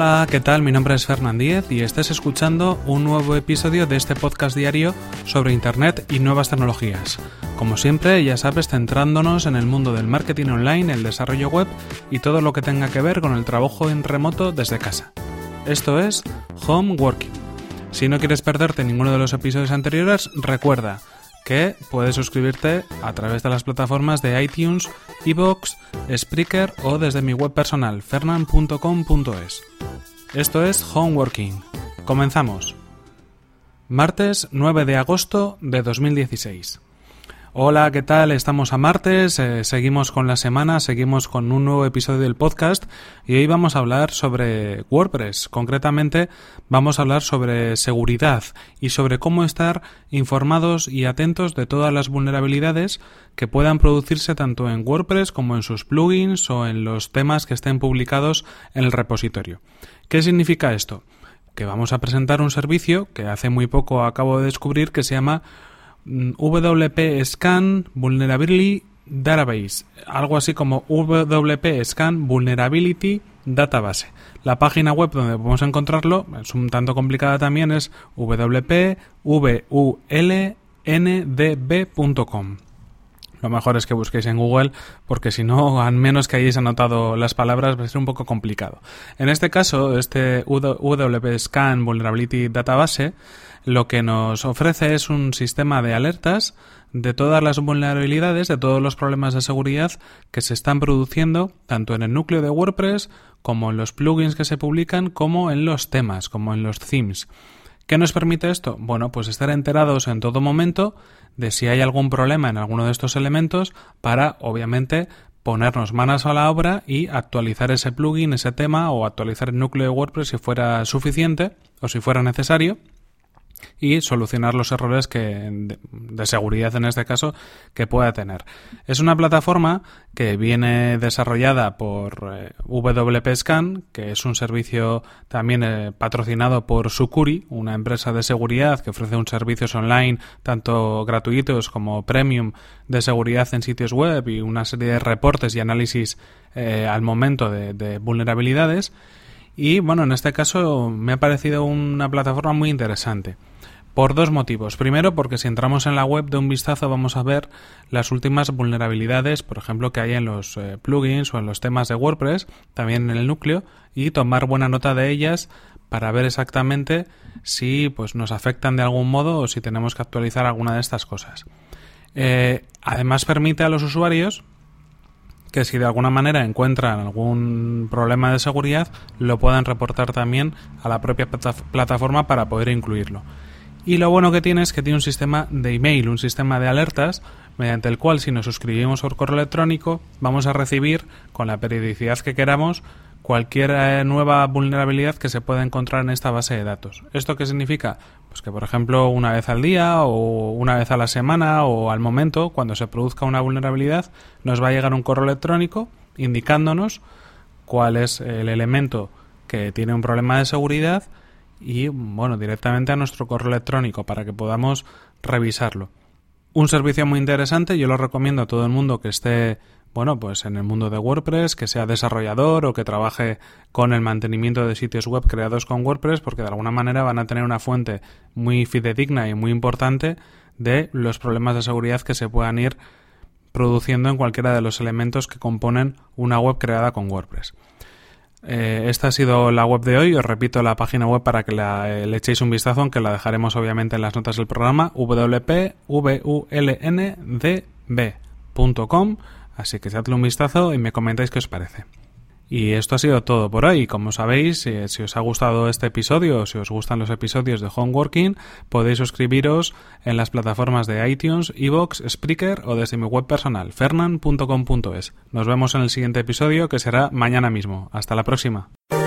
Hola, ¿qué tal? Mi nombre es Fernán Díez y estás escuchando un nuevo episodio de este podcast diario sobre Internet y nuevas tecnologías. Como siempre, ya sabes, centrándonos en el mundo del marketing online, el desarrollo web y todo lo que tenga que ver con el trabajo en remoto desde casa. Esto es Home Working. Si no quieres perderte ninguno de los episodios anteriores, recuerda que puedes suscribirte a través de las plataformas de iTunes, iVoox, Spreaker o desde mi web personal, fernan.com.es. Esto es Home Working. Comenzamos. Martes 9 de agosto de 2016. Hola, ¿qué tal? Estamos a martes, seguimos con la semana, seguimos con un nuevo episodio del podcast y hoy vamos a hablar sobre WordPress. Concretamente vamos a hablar sobre seguridad y sobre cómo estar informados y atentos de todas las vulnerabilidades que puedan producirse tanto en WordPress como en sus plugins o en los temas que estén publicados en el repositorio. ¿Qué significa esto? Que vamos a presentar un servicio que hace muy poco acabo de descubrir que se llama WP Scan Vulnerability Database, algo así como WP Scan Vulnerability Database. La página web donde podemos encontrarlo es un tanto complicada también, es www.vulndb.com. Lo mejor es que busquéis en Google porque si no, al menos que hayáis anotado las palabras, va a ser un poco complicado. En este caso, este WP Scan Vulnerability Database lo que nos ofrece es un sistema de alertas de todas las vulnerabilidades, de todos los problemas de seguridad que se están produciendo tanto en el núcleo de WordPress como en los plugins que se publican, como en los temas, como en los themes. ¿Qué nos permite esto? Bueno, pues estar enterados en todo momento de si hay algún problema en alguno de estos elementos para, obviamente, ponernos manos a la obra y actualizar ese plugin, ese tema o actualizar el núcleo de WordPress si fuera suficiente o si fuera necesario, y solucionar los errores de seguridad en este caso que pueda tener. Es una plataforma que viene desarrollada por WP Scan, que es un servicio también patrocinado por Sucuri, una empresa de seguridad que ofrece un servicios online tanto gratuitos como premium de seguridad en sitios web y una serie de reportes y análisis al momento de vulnerabilidades. Y bueno, en este caso me ha parecido una plataforma muy interesante. Por dos motivos. Primero, porque si entramos en la web de un vistazo vamos a ver las últimas vulnerabilidades, por ejemplo, que hay en los plugins o en los temas de WordPress, también en el núcleo, y tomar buena nota de ellas para ver exactamente si pues nos afectan de algún modo o si tenemos que actualizar alguna de estas cosas. Además, permite a los usuarios que si de alguna manera encuentran algún problema de seguridad, lo puedan reportar también a la propia plataforma para poder incluirlo. Y lo bueno que tiene es que tiene un sistema de email, un sistema de alertas, mediante el cual si nos suscribimos por correo electrónico vamos a recibir con la periodicidad que queramos cualquier nueva vulnerabilidad que se pueda encontrar en esta base de datos. ¿Esto qué significa? Pues que por ejemplo una vez al día o una vez a la semana o al momento, cuando se produzca una vulnerabilidad, nos va a llegar un correo electrónico indicándonos cuál es el elemento que tiene un problema de seguridad y bueno, directamente a nuestro correo electrónico para que podamos revisarlo. Un servicio muy interesante, yo lo recomiendo a todo el mundo que esté pues en el mundo de WordPress, que sea desarrollador o que trabaje con el mantenimiento de sitios web creados con WordPress, porque de alguna manera van a tener una fuente muy fidedigna y muy importante de los problemas de seguridad que se puedan ir produciendo en cualquiera de los elementos que componen una web creada con WordPress. Esta ha sido la web de hoy. Os repito la página web para que le echéis un vistazo, aunque la dejaremos obviamente en las notas del programa, www.vulndb.com, así que echadle un vistazo y me comentáis qué os parece. Y esto ha sido todo por hoy. Como sabéis, si os ha gustado este episodio o si os gustan los episodios de Home Working, podéis suscribiros en las plataformas de iTunes, iVoox, Spreaker o desde mi web personal, fernan.com.es. Nos vemos en el siguiente episodio, que será mañana mismo. Hasta la próxima.